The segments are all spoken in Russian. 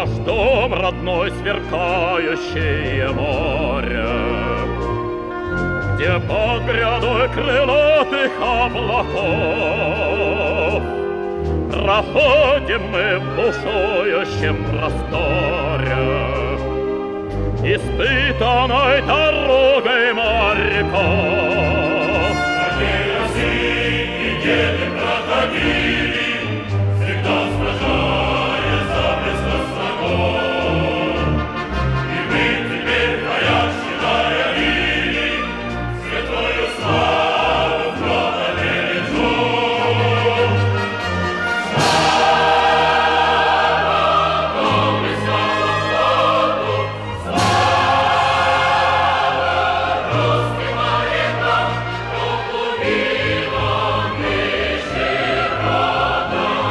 Наш дом родной, сверкающее море, где под грядой крылатых облаков проходим мы в бушующем просторе, испытанной дорогой моряков. Где России и деды проходили, всегда сражаясь за близость врагов. И мы теперь края считая лили, светлую славу флота бережем. Слава Богу и слава флоту, слава русским морякам, трудолюбивым нищебродам.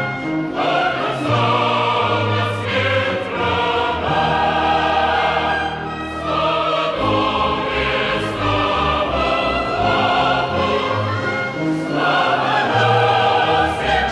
Слава смерть врагам, слава дому и слава флоту, слава русским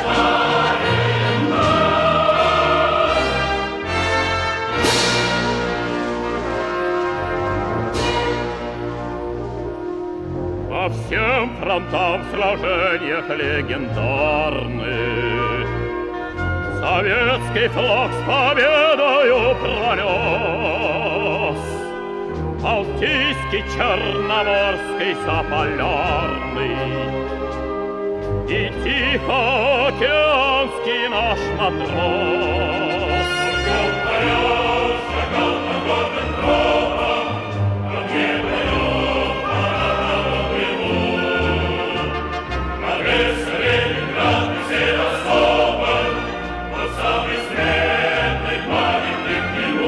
морякам. По всем фронтам в сражениях легендарных советский флаг с победою пронес. Балтийский, Черноморский, Заполярный и Тихоокеанский наш матрос. Шагал вперед, шагал по горным тропам, огне боев парадного плывут. Прогресс, Ленинград и Севастополь, вот самый светлый памятник ему.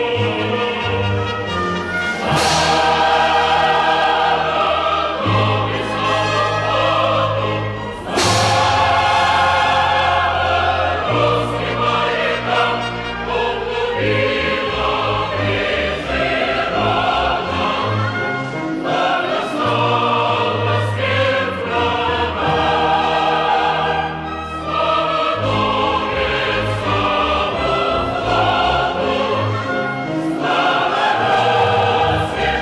Слава Богу и слава флоту, слава русским морякам, трудолюбивым нищебродам. Благословна смерть врагам, слава дому и слава флоту, слава русским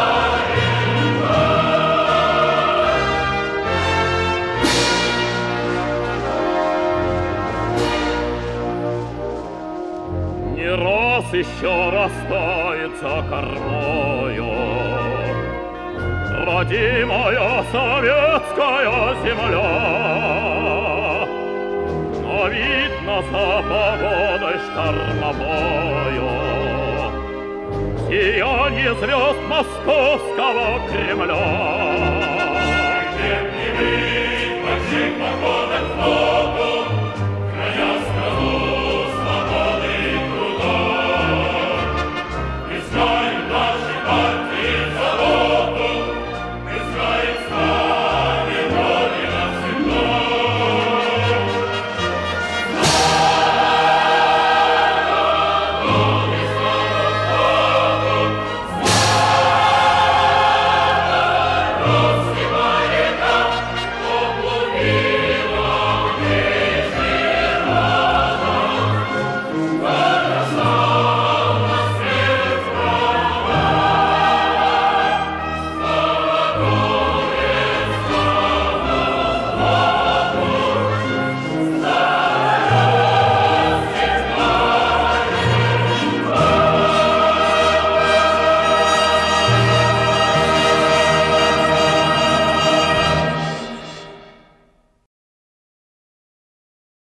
морякам. Не раз еще расстается кормою родимая советская земля, но видно за погодой штормовою сияние звезд московского Кремля.